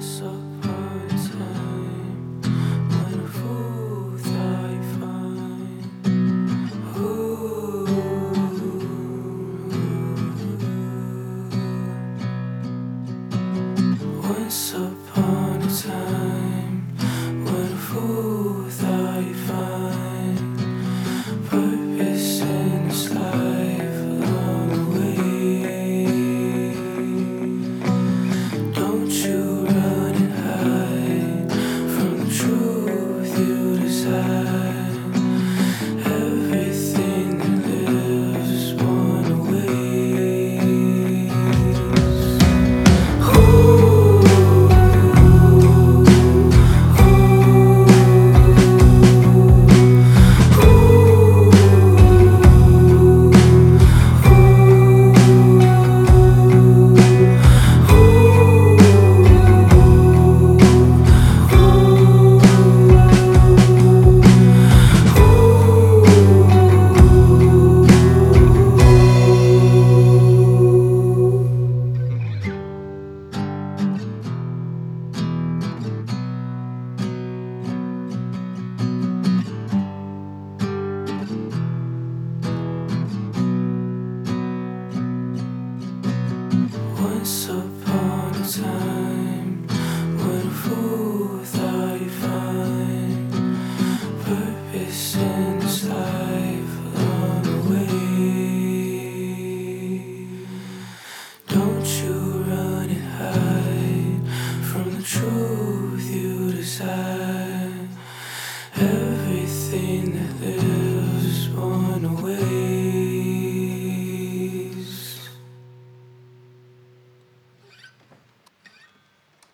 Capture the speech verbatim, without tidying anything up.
Once upon a time, when a fool thought he'd find, ooh, once upon a time, when a fool thought he'd find purpose in his life along the way. Don't you run and hide from the truth you desire. Everything that lives is one away. Ooh, once upon a time, when a fool thought he'd find purpose in his life along the way. Don't you run and hide from the truth you desire.